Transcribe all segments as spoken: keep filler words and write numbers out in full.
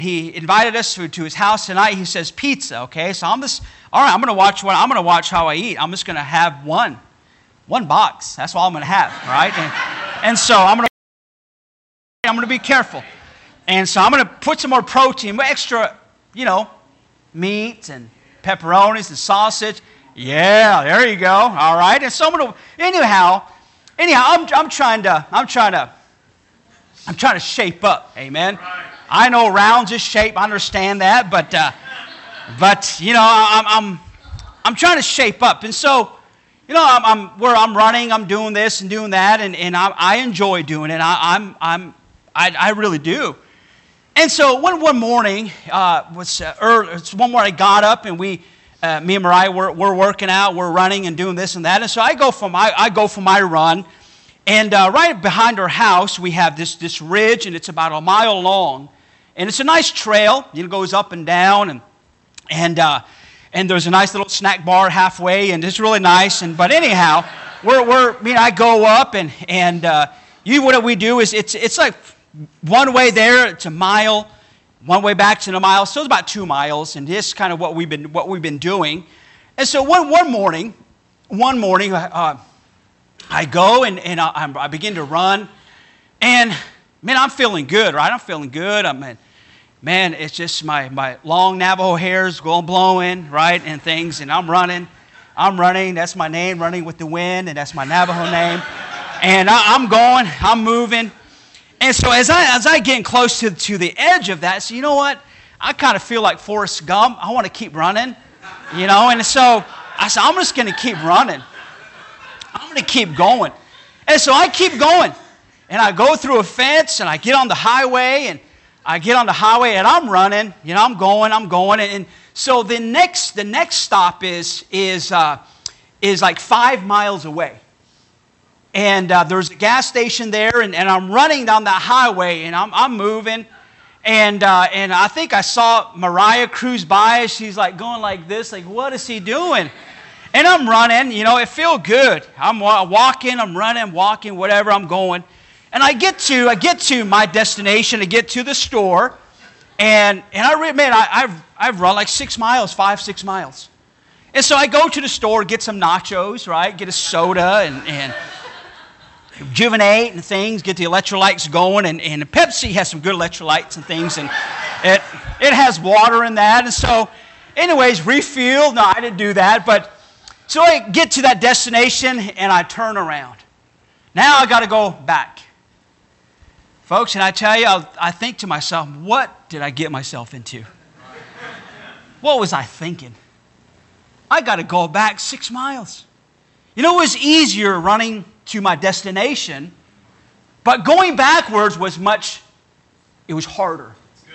he invited us to, to his house tonight. He says pizza, okay? So I'm just, all right, I'm going to watch what I'm going to watch how I eat. I'm just going to have one, one box. That's all I'm going to have, right? And, and so I'm going to, I'm going to be careful. And so I'm going to put some more protein, extra, you know, meat and pepperonis and sausage. Yeah, there you go. All right. And so I'm going to, anyhow, anyhow, I'm, I'm trying to, I'm trying to, I'm trying to shape up. Amen. Right. I know rounds is shape. I understand that, but, uh, but you know, I'm, I'm, I'm trying to shape up. And so, you know, I'm, I'm where I'm running, I'm doing this and doing that, and, and I, I enjoy doing it. I, I'm, I'm, I, I really do. And so one one morning, uh, was uh, early, it's one morning I got up and we, uh, me and Mariah, we're, we're working out, we're running and doing this and that. And so I go for my, I go for my run, and uh, right behind our house we have this this ridge, and it's about a mile long, and it's a nice trail. You know, it goes up and down, and and uh, and there's a nice little snack bar halfway, and it's really nice. And but anyhow, we're we're, I mean, I go up and and uh, you what we do is it's it's like. One way there, it's a mile. One way back, to a mile. So it's about two miles, and this is kind of what we've been what we've been doing. And so one one morning, one morning, uh, I go and and I, I begin to run, and man, I'm feeling good, right? I'm feeling good. I mean, man, it's just my my long Navajo hairs going blowing, right, and things, and I'm running, I'm running. That's my name, running with the wind, and that's my Navajo name. And I, I'm going, I'm moving. And so as I as I get close to, to the edge of that, so you know what? I kind of feel like Forrest Gump. I want to keep running, you know. And so I said, I'm just going to keep running. I'm going to keep going. And so I keep going. And I go through a fence, and I get on the highway, and I get on the highway, and I'm running. You know, I'm going, I'm going. And, and so the next the next stop is is uh, is like five miles away. And uh, there's a gas station there, and, and I'm running down that highway, and I'm, I'm moving. And uh, and I think I saw Mariah cruise by. She's like going like this, like, what is he doing? And I'm running, you know, it feels good. I'm walking, I'm running, walking, whatever, I'm going. And I get to I get to my destination, I get to the store, and and I man, I, I've I've run like six miles, five, six miles. And so I go to the store, get some nachos, right? Get a soda and and rejuvenate and things, get the electrolytes going, and, and Pepsi has some good electrolytes and things, and it it has water in that. And so anyways, refuel. No, I didn't do that, but so I get to that destination and I turn around. Now I got to go back, folks, and I tell you, I, I think to myself, what did I get myself into? What was I thinking? I got to go back six miles. You know, it was easier running to my destination, but going backwards was much, it was harder.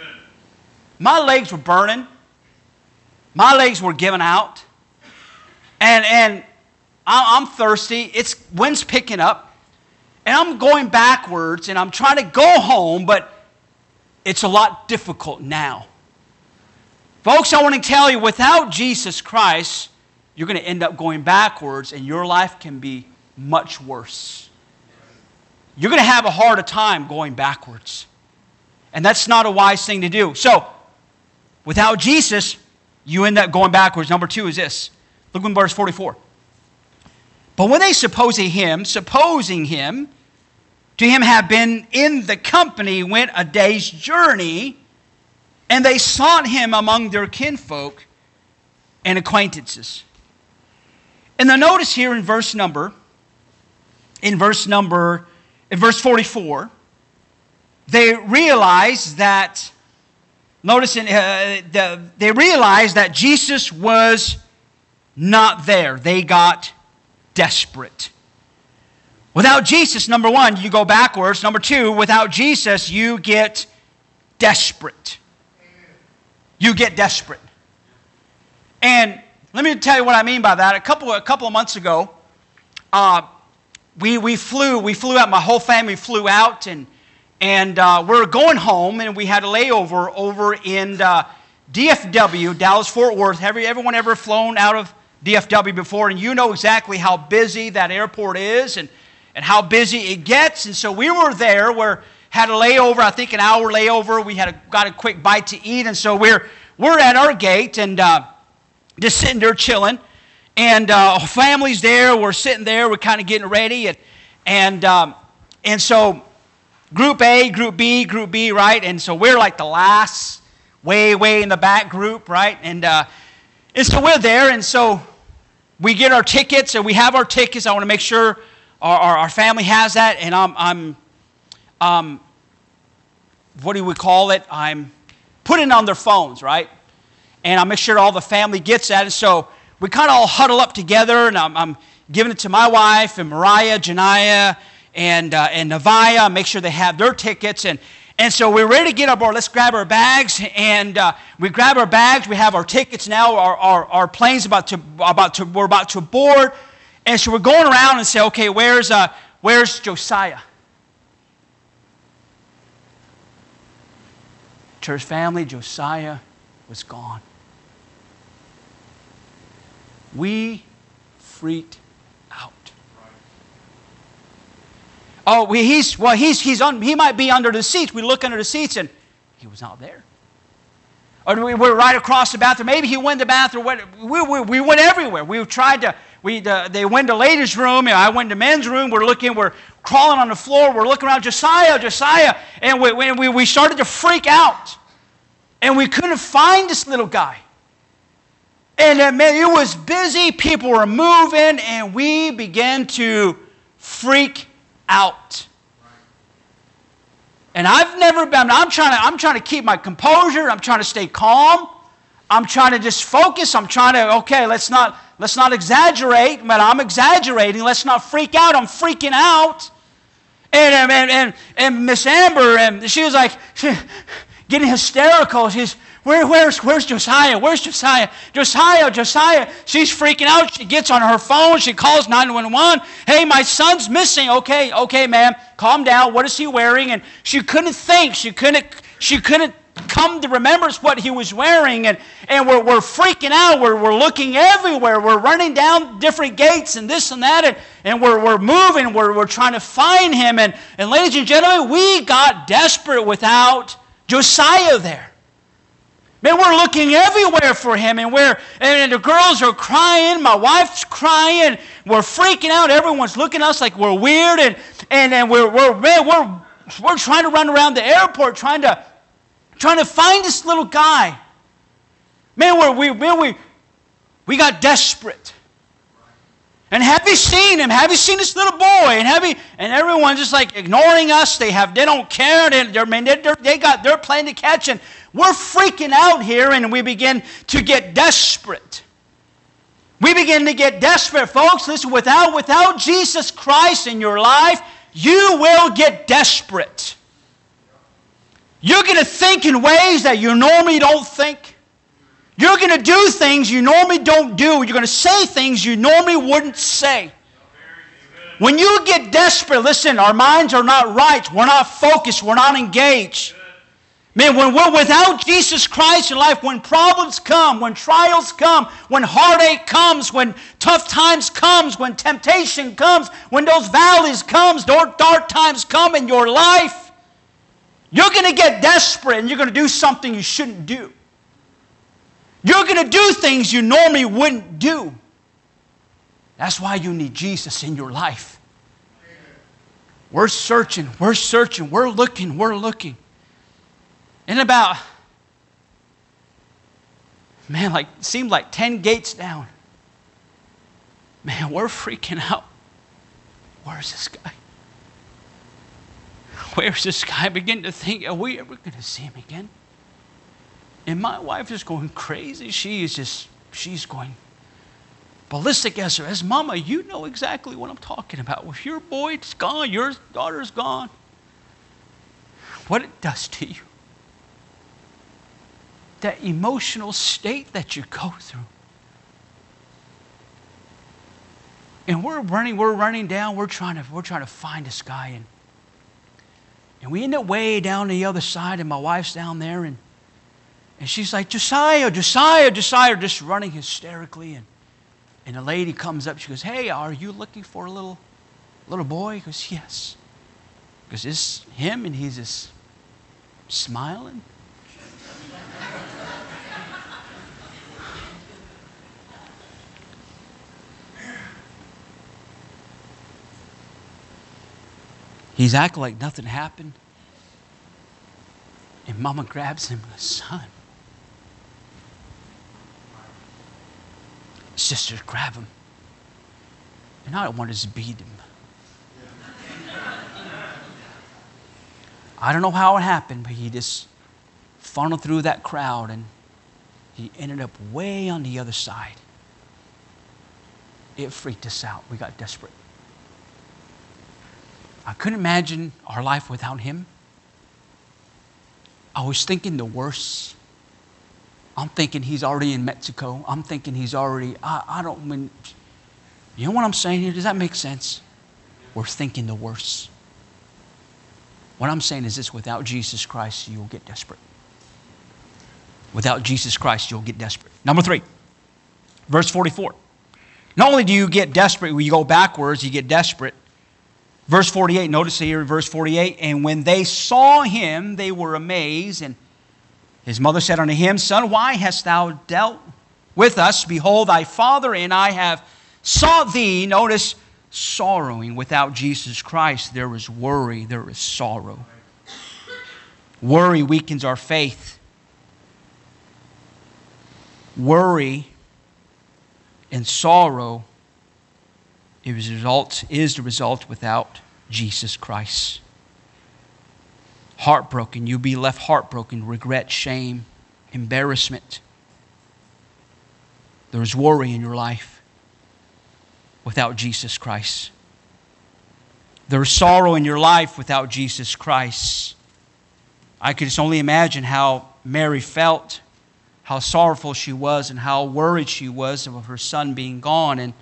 My legs were burning. My legs were giving out. And, and I'm thirsty. It's wind's picking up. And I'm going backwards, and I'm trying to go home, but it's a lot difficult now. Folks, I want to tell you, without Jesus Christ, you're going to end up going backwards, and your life can be much worse. You're going to have a harder time going backwards. And that's not a wise thing to do. So, without Jesus, you end up going backwards. Number two is this. Look in verse forty-four. But when they supposing him, supposing him, to him have been in the company, went a day's journey, and they sought him among their kinfolk and acquaintances. And the notice here in verse number, in verse number, in verse forty-four, they realize that, notice, in, uh, the, they realize that Jesus was not there. They got desperate. Without Jesus, number one, you go backwards. Number two, without Jesus, you get desperate. You get desperate. And let me tell you what I mean by that. A couple, a couple of months ago, uh, we we flew we flew out. My whole family flew out, and and uh, we're going home, and we had a layover over in uh, D F W, Dallas Fort Worth. Have everyone ever flown out of D F W before? And you know exactly how busy that airport is, and and how busy it gets. And so we were there where had a layover, I think an hour layover. We had a, got a quick bite to eat, and so we're we're at our gate and uh, just sitting there chilling. And uh, family's there. We're sitting there. We're kind of getting ready, and and um, and so Group A, Group B, Group B, right? And so we're like the last, way way in the back group, right? And uh, and so we're there, and so we get our tickets, and we have our tickets. I want to make sure our, our, our family has that, and I'm, I'm um, what do we call it? I'm putting it on their phones, right? And I'll make sure all the family gets that. And so we kind of all huddle up together, and I'm, I'm giving it to my wife, and Mariah, Janiyah, and, uh, and Navaya, make sure they have their tickets. And And so we're ready to get aboard. Let's grab our bags, and uh, we grab our bags. We have our tickets now. Our, our, our plane's about to about to we're about to board, and so we're going around and say, okay, where's uh where's Josiah? Church family, Josiah was gone. We freaked out. Oh, we, he's well. He's he's on. He might be under the seats. We look under the seats, and he was not there. Or we were right across the bathroom. Maybe he went to the bathroom. We, we, we went everywhere. We tried to. We uh, they went to ladies' room, and I went to men's room. We're looking. We're crawling on the floor. We're looking around. Josiah, Josiah, and we we we started to freak out, and we couldn't find this little guy. And uh, man, it was busy. People were moving, and we began to freak out. And I've never been, I'm trying to, I'm trying to keep my composure. I'm trying to stay calm. I'm trying to just focus. I'm trying to, okay, let's not, let's not exaggerate, but I'm exaggerating. Let's not freak out. I'm freaking out. And, and, and, and Miss Amber, and she was like, getting hysterical. She's, Where, where's, where's Josiah? Where's Josiah? Josiah, Josiah. She's freaking out. She gets on her phone. She calls nine one one. Hey, my son's missing. Okay, okay, ma'am. Calm down. What is he wearing? And she couldn't think. She couldn't, she couldn't come to remembrance what he was wearing. And, and we're, we're freaking out. We're, we're looking everywhere. We're running down different gates and this and that. And, and we're, we're moving. We're, we're trying to find him. And, and ladies and gentlemen, we got desperate without Josiah there. Man, we're looking everywhere for him, and we're and the girls are crying. My wife's crying. We're freaking out. Everyone's looking at us like we're weird, and and, and we're we're man, we're we're trying to run around the airport, trying to trying to find this little guy. Man, we're, we man, we we got desperate. And have you seen him? Have you seen this little boy? And have you? And everyone's just like ignoring us. They have. They don't care. They, they're, man, they're, they got. They're playing to catch, and we're freaking out here. And we begin to get desperate. We begin to get desperate, folks. Listen, without without Jesus Christ in your life, you will get desperate. You're going to think in ways that you normally don't think. You're going to do things you normally don't do. You're going to say things you normally wouldn't say. When you get desperate, listen, our minds are not right. We're not focused. We're not engaged. Man, when we're without Jesus Christ in life, when problems come, when trials come, when heartache comes, when tough times comes, when temptation comes, when those valleys comes, dark, dark times come in your life, you're going to get desperate and you're going to do something you shouldn't do. You're going to do things you normally wouldn't do. That's why you need Jesus in your life. We're searching, we're searching, we're looking, we're looking. And about, man, like, it seemed like ten gates down. Man, we're freaking out. Where's this guy? Where's this guy? I begin to think, are we ever going to see him again? And my wife is going crazy. She is just, she's going ballistic as her. As Mama, you know exactly what I'm talking about. If your boy's gone, your daughter's gone. What it does to you. That emotional state that you go through. And we're running, we're running down, we're trying to, we're trying to find this guy. And, and we end up way down the other side, and my wife's down there, and And she's like, Josiah, Josiah, Josiah, just running hysterically. And, and a lady comes up. She goes, hey, are you looking for a little, little boy? He goes, yes. Because it's him and he's just smiling. He's acting like nothing happened. And Mama grabs him and goes, son. Sisters grab him. And all I want is to beat him. I don't know how it happened, but he just funneled through that crowd and he ended up way on the other side. It freaked us out. We got desperate. I couldn't imagine our life without him. I was thinking the worst. I'm thinking he's already in Mexico. I'm thinking he's already, I, I don't mean, you know what I'm saying here? Does that make sense? We're thinking the worst. What I'm saying is this, without Jesus Christ, you'll get desperate. Without Jesus Christ, you'll get desperate. Number three, verse forty-four. Not only do you get desperate, when you go backwards, you get desperate. Verse forty-eight, notice here, verse forty-eight, and when they saw him, they were amazed, and his mother said unto him, Son, why hast thou dealt with us? Behold, thy father and I have sought thee. Notice, sorrowing. Without Jesus Christ, there is worry, there is sorrow. Worry weakens our faith. Worry and sorrow is the result, is the result without Jesus Christ. Heartbroken. You'll be left heartbroken, regret, shame, embarrassment. There's worry in your life without Jesus Christ. There's sorrow in your life without Jesus Christ. I could just only imagine how Mary felt, how sorrowful she was, and how worried she was of her son being gone. And,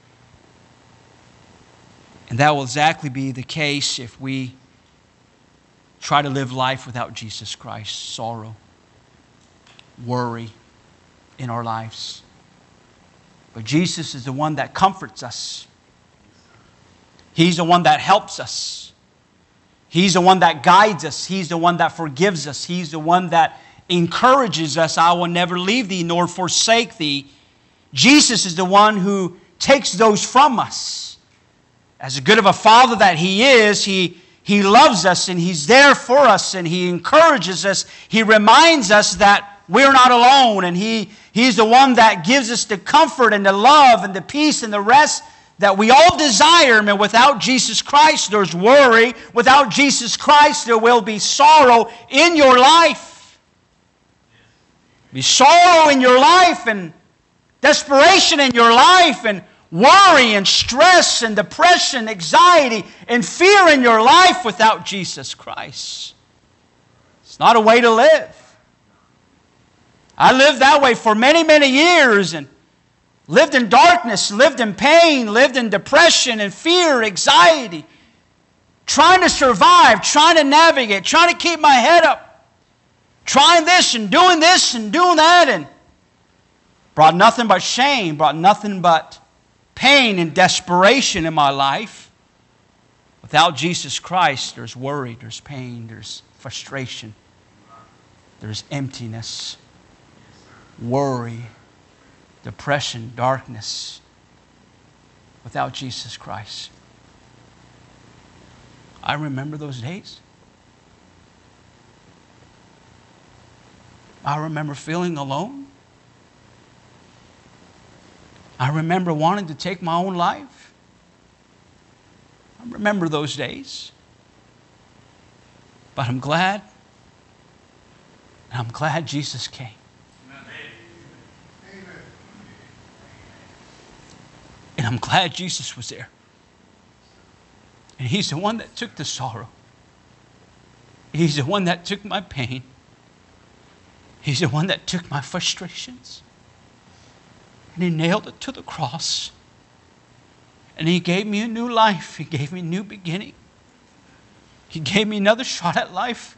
and that will exactly be the case if we try to live life without Jesus Christ. Sorrow, worry in our lives. But Jesus is the one that comforts us. He's the one that helps us. He's the one that guides us. He's the one that forgives us. He's the one that encourages us. I will never leave thee nor forsake thee. Jesus is the one who takes those from us. As good of a father that he is, he He loves us and he's there for us and he encourages us. He reminds us that we're not alone, and he, he's the one that gives us the comfort and the love and the peace and the rest that we all desire. And without Jesus Christ, there's worry. Without Jesus Christ, there will be sorrow in your life. Be sorrow in your life and desperation in your life and worry and stress and depression, anxiety and fear in your life without Jesus Christ. It's not a way to live. I lived that way for many, many years and lived in darkness, lived in pain, lived in depression and fear, anxiety, trying to survive, trying to navigate, trying to keep my head up, trying this and doing this and doing that, and brought nothing but shame, brought nothing but pain and desperation in my life. Without Jesus Christ, there's worry, there's pain, there's frustration, there's emptiness, worry, depression, darkness. Without Jesus Christ. I remember those days. I remember feeling alone. I remember wanting to take my own life. I remember those days. But I'm glad. And I'm glad Jesus came. And I'm glad Jesus was there. And He's the one that took the sorrow. He's the one that took my pain. He's the one that took my frustrations. And He nailed it to the cross. And He gave me a new life. He gave me a new beginning. He gave me another shot at life.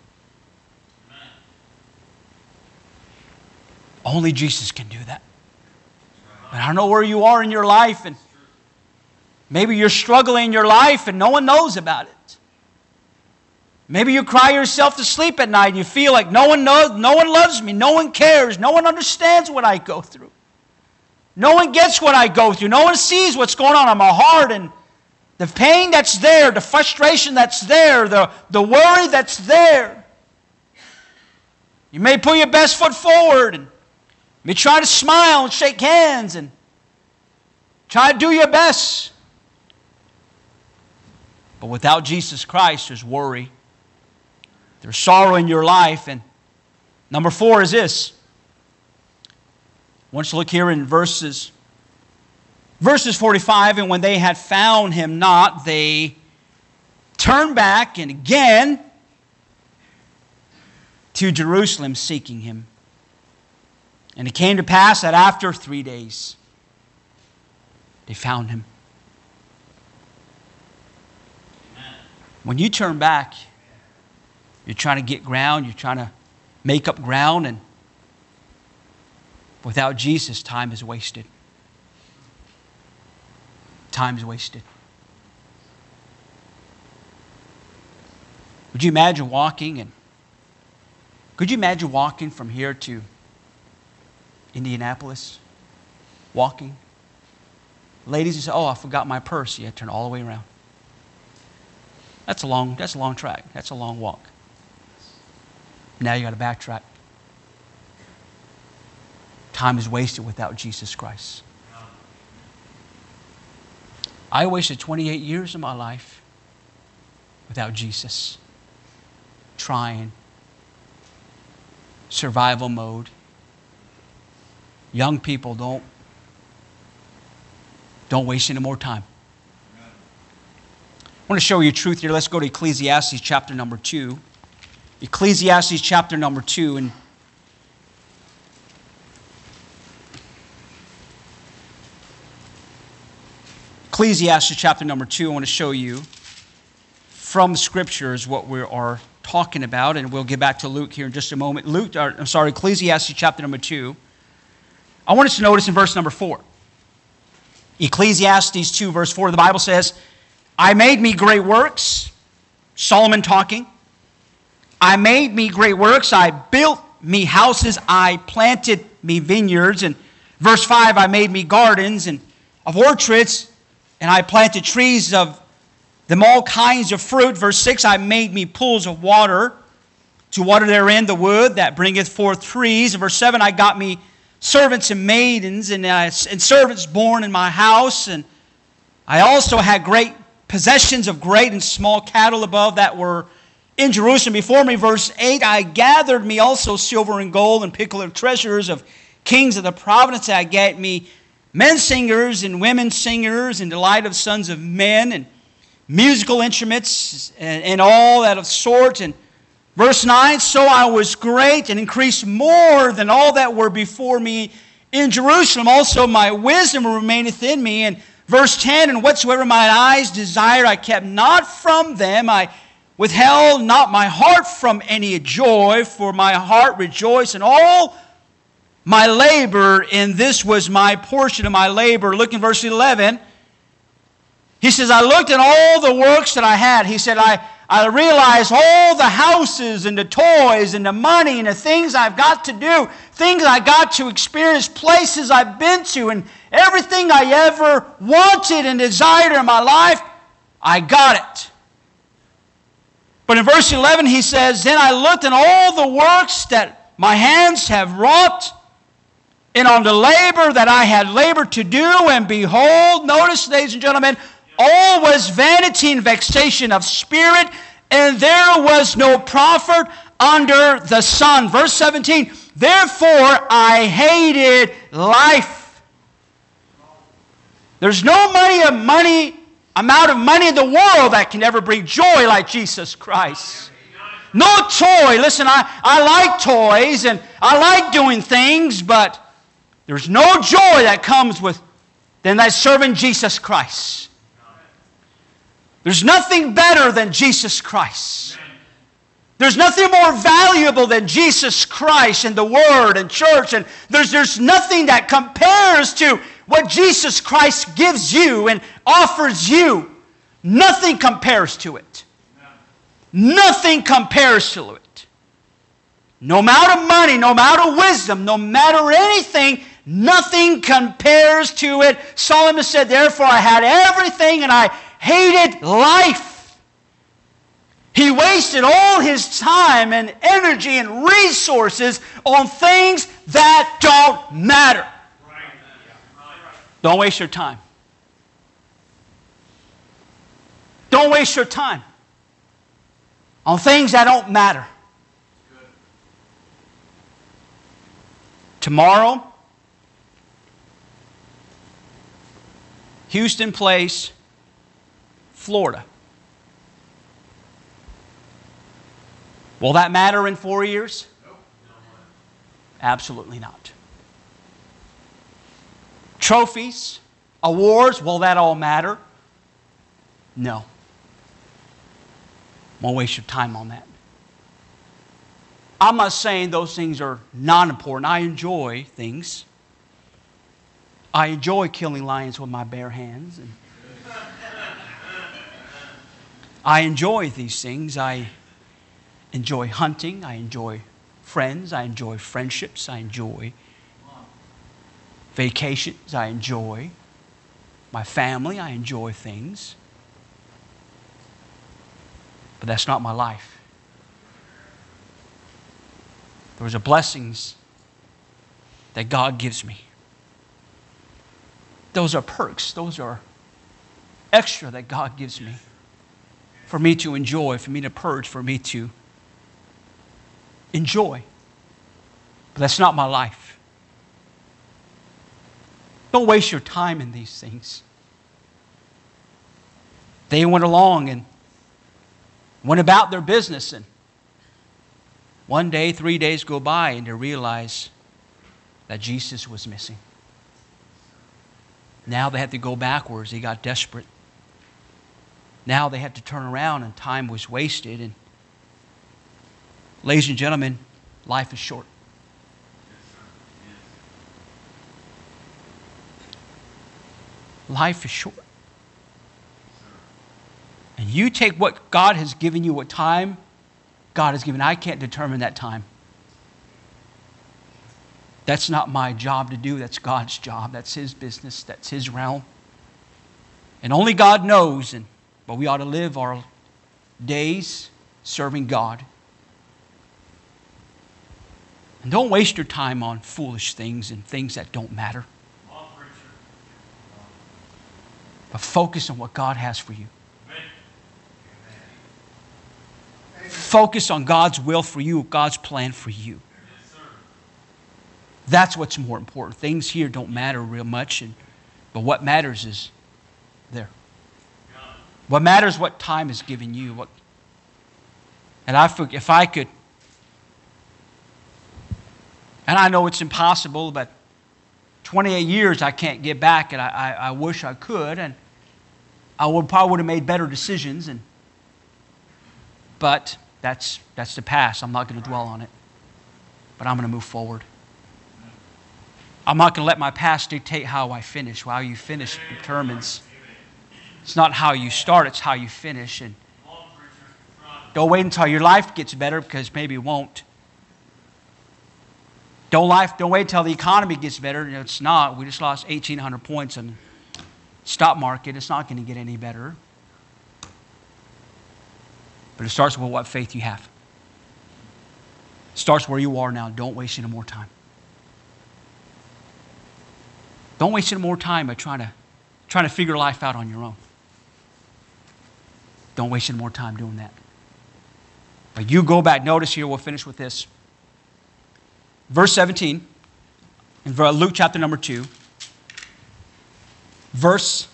Only Jesus can do that. And I don't know where you are in your life, and maybe you're struggling in your life and no one knows about it. Maybe you cry yourself to sleep at night and you feel like no one knows, no one loves me, no one cares, no one understands what I go through. No one gets what I go through. No one sees what's going on in my heart, and the pain that's there, the frustration that's there, the, the worry that's there. You may put your best foot forward and you may try to smile and shake hands and try to do your best. But without Jesus Christ, there's worry. There's sorrow in your life. And number four is this. I want you to look here in verses, verses forty-five. And when they had found him not, they turned back and again to Jerusalem seeking him. And it came to pass that after three days, they found him. When you turn back, you're trying to get ground, you're trying to make up ground, and without Jesus, time is wasted. Time is wasted. Would you imagine walking and could you imagine walking from here to Indianapolis? Walking. Ladies, you say, oh, I forgot my purse. You have to turn all the way around. That's a long, that's a long track. That's a long walk. Now you got to backtrack. Time is wasted without Jesus Christ. I wasted twenty-eight years of my life without Jesus. Trying. Survival mode. Young people, don't, don't waste any more time. I want to show you truth here. Let's go to Ecclesiastes chapter number two. Ecclesiastes chapter number two. And Ecclesiastes chapter number two, I want to show you from Scriptures what we are talking about. And we'll get back to Luke here in just a moment. Luke, or, I'm sorry, Ecclesiastes chapter number two. I want us to notice in verse number four. Ecclesiastes two, verse four, the Bible says, I made me great works. Solomon talking. I made me great works. I built me houses. I planted me vineyards. And verse five, I made me gardens and of orchards. And I planted trees of them all kinds of fruit. Verse six, I made me pools of water to water therein the wood that bringeth forth trees. And verse seven, I got me servants and maidens and, uh, and servants born in my house. And I also had great possessions of great and small cattle above that were in Jerusalem before me. Verse eight, I gathered me also silver and gold and peculiar treasures of kings of the province. I gat me men singers and women singers and delight of sons of men and musical instruments and, and all that of sort. And verse nine, so I was great and increased more than all that were before me in Jerusalem. Also my wisdom remaineth in me. And verse ten, and whatsoever my eyes desired, I kept not from them. I withheld not my heart from any joy, for my heart rejoiced in all my labor, and this was my portion of my labor. Look in verse eleven. He says, I looked at all the works that I had. He said, I, I realized all the houses and the toys and the money and the things I've got to do, things I got to experience, places I've been to, and everything I ever wanted and desired in my life, I got it. But in verse eleven he says, then I looked at all the works that my hands have wrought, and on the labor that I had labored to do, and behold, notice, ladies and gentlemen, all was vanity and vexation of spirit, and there was no profit under the sun. Verse seventeen, therefore I hated life. There's no money, a money, amount of money in the world that can ever bring joy like Jesus Christ. No toy. Listen, I, I like toys and I like doing things, but there's no joy that comes with than that serving Jesus Christ. There's nothing better than Jesus Christ. There's nothing more valuable than Jesus Christ and the Word and church. And there's, there's nothing that compares to what Jesus Christ gives you and offers you. Nothing compares to it. Nothing compares to it. No amount of money, no amount of wisdom, no matter anything, nothing compares to it. Solomon said, therefore I had everything and I hated life. He wasted all his time and energy and resources on things that don't matter. Don't waste your time. Don't waste your time on things that don't matter. Tomorrow, Houston plays Florida. Will that matter in four years? Absolutely not. Trophies, awards, will that all matter? No. Won't waste your time on that. I'm not saying those things are not important. I enjoy things. I enjoy killing lions with my bare hands. And I enjoy these things. I enjoy hunting. I enjoy friends. I enjoy friendships. I enjoy vacations. I enjoy my family. I enjoy things. But that's not my life. Those are blessings that God gives me. Those are perks. Those are extra that God gives me for me to enjoy, for me to purge, for me to enjoy. But that's not my life. Don't waste your time in these things. They went along and went about their business, and one day, three days go by, and they realize that Jesus was missing. Now they had to go backwards. They got desperate. Now they had to turn around, and time was wasted. And ladies and gentlemen, life is short. Life is short. And you take what God has given you, what time God has given. I can't determine that time. That's not my job to do. That's God's job. That's His business. That's His realm. And only God knows. And, but we ought to live our days serving God. And don't waste your time on foolish things and things that don't matter. But focus on what God has for you. Focus on God's will for you, God's plan for you. That's what's more important. Things here don't matter real much, and, but what matters is there. What matters is what time is given you. What, and I, if I could, and I know it's impossible, but twenty-eight years I can't get back, and I, I, I wish I could, and I would probably would have made better decisions, and but that's that's the past. I'm not going to dwell on it, but I'm going to move forward. I'm not going to let my past dictate how I finish. How you finish determines. It's not how you start, it's how you finish. And don't wait until your life gets better, because maybe it won't. Don't life. Don't wait until the economy gets better. It's not. We just lost eighteen hundred points in the stock market. It's not going to get any better. But it starts with what faith you have. It starts where you are now. Don't waste any more time. Don't waste any more time by trying to, trying to figure life out on your own. Don't waste any more time doing that. But you go back. Notice here, we'll finish with this. Verse seventeen, in Luke chapter number two. Verse,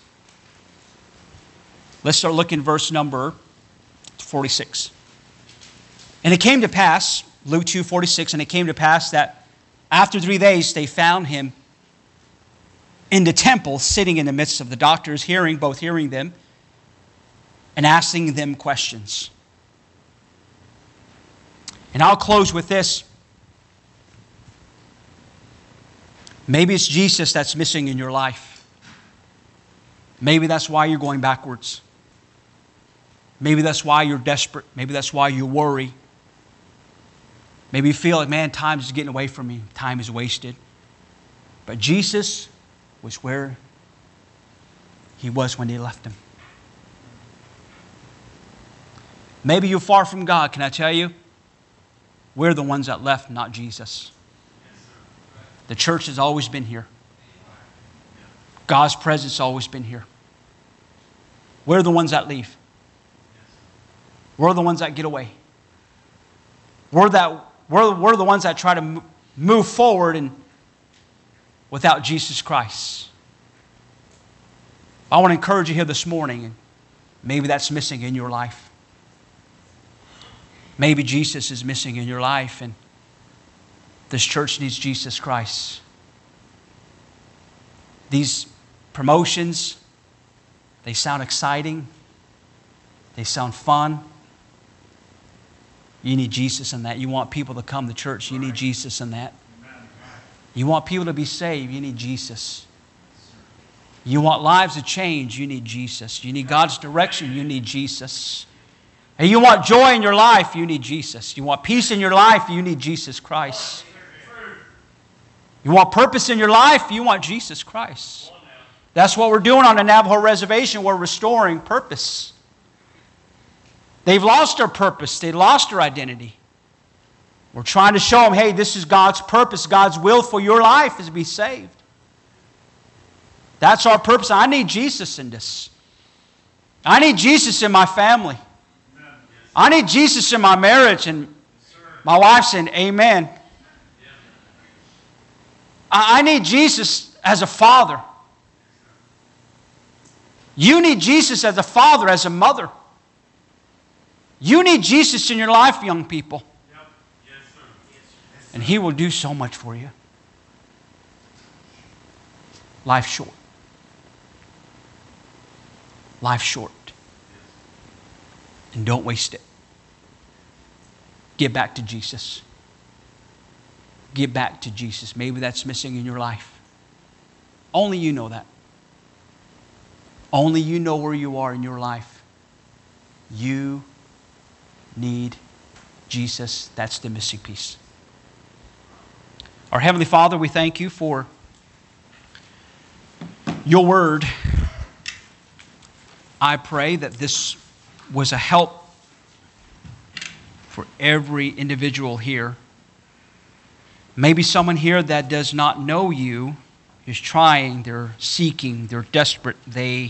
let's start looking at verse number forty-six. And it came to pass, Luke two forty-six, and it came to pass that after three days they found him in the temple, sitting in the midst of the doctors, hearing, both hearing them and asking them questions. And I'll close with this. Maybe it's Jesus that's missing in your life. Maybe that's why you're going backwards. Maybe that's why you're desperate. Maybe that's why you worry. Maybe you feel like, man, time is getting away from me. Time is wasted. But Jesus was where He was when they left Him. Maybe you're far from God. Can I tell you? We're the ones that left, not Jesus. The church has always been here. God's presence has always been here. We're the ones that leave. We're the ones that get away. We're, that, we're, we're the ones that try to move forward and without Jesus Christ. I want to encourage you here this morning, and maybe that's missing in your life. Maybe Jesus is missing in your life, and this church needs Jesus Christ. These promotions, they sound exciting. They sound fun. You need Jesus in that. You want people to come to church. You need Jesus in that. You want people to be saved. You need Jesus. You want lives to change. You need Jesus. You need God's direction. You need Jesus. And you want joy in your life. You need Jesus. You want peace in your life. You need Jesus Christ. You want purpose in your life. You want Jesus Christ. That's what we're doing on the Navajo Reservation. We're restoring purpose. They've lost their purpose. They lost their identity. We're trying to show them, hey, this is God's purpose. God's will for your life is to be saved. That's our purpose. I need Jesus in this. I need Jesus in my family. I need Jesus in my marriage. And my wife said, amen. I need Jesus as a father. You need Jesus as a father, as a mother. You need Jesus in your life, young people. And He will do so much for you. Life's short. Life's short. And don't waste it. Get back to Jesus. Get back to Jesus. Maybe that's missing in your life. Only you know that. Only you know where you are in your life. You need Jesus. That's the missing piece. Our Heavenly Father, we thank You for Your Word. I pray that this was a help for every individual here. Maybe someone here that does not know You is trying, they're seeking, they're desperate, they,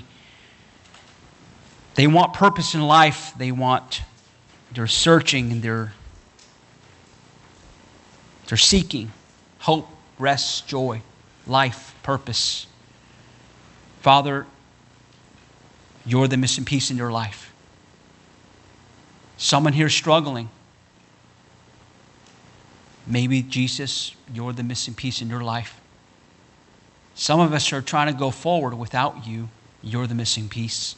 they want purpose in life, they want, they're searching, and they're, they're seeking hope, rest, joy, life, purpose. Father, You're the missing piece in your life. Someone here struggling. Maybe, Jesus, You're the missing piece in your life. Some of us are trying to go forward without You. You're the missing piece.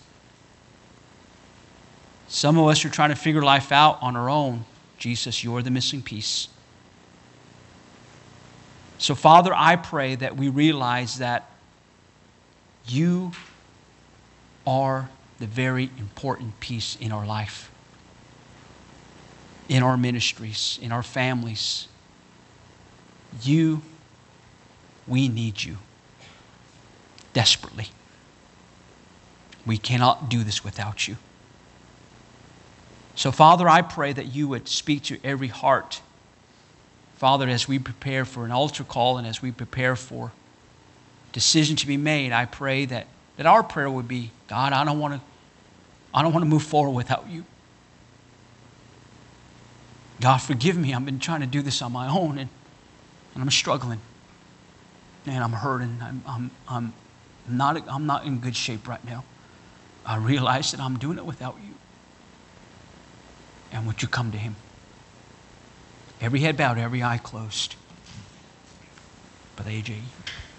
Some of us are trying to figure life out on our own. Jesus, You're the missing piece. So, Father, I pray that we realize that You are the very important piece in our life, in our ministries, in our families. You, we need You desperately. We cannot do this without You. So, Father, I pray that You would speak to every heart. Father, as we prepare for an altar call and as we prepare for decision to be made, I pray that, that our prayer would be, God, I don't want to I don't want to move forward without You. God, forgive me. I've been trying to do this on my own, and, and I'm struggling. And I'm hurting. I'm, I'm, I'm, not, I'm not in good shape right now. I realize that I'm doing it without You. And would You come to Him? Every head bowed, every eye closed. Brother A J.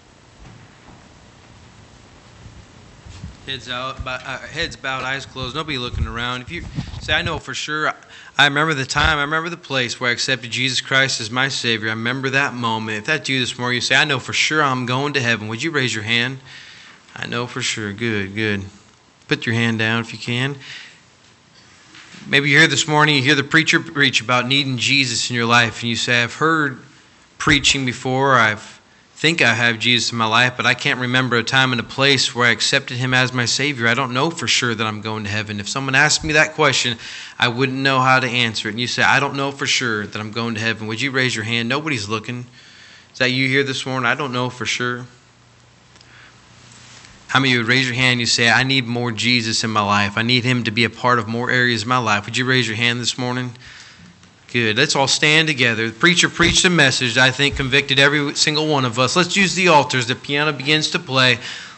Heads out, uh, heads bowed, eyes closed. Nobody looking around. If you say, I know for sure, I remember the time, I remember the place where I accepted Jesus Christ as my Savior. I remember that moment. If that's you this morning, you say, I know for sure I'm going to heaven. Would you raise your hand? I know for sure. Good, good. Put your hand down if you can. Maybe you're here this morning, you hear the preacher preach about needing Jesus in your life, and you say, I've heard preaching before, I think I have Jesus in my life, but I can't remember a time and a place where I accepted him as my Savior. I don't know for sure that I'm going to heaven. If someone asked me that question, I wouldn't know how to answer it. And you say, I don't know for sure that I'm going to heaven. Would you raise your hand? Nobody's looking. Is that you here this morning? I don't know for sure. How many of you would raise your hand and you say, I need more Jesus in my life. I need him to be a part of more areas of my life. Would you raise your hand this morning? Good. Let's all stand together. The preacher preached a message that I think convicted every single one of us. Let's use the altars. The piano begins to play.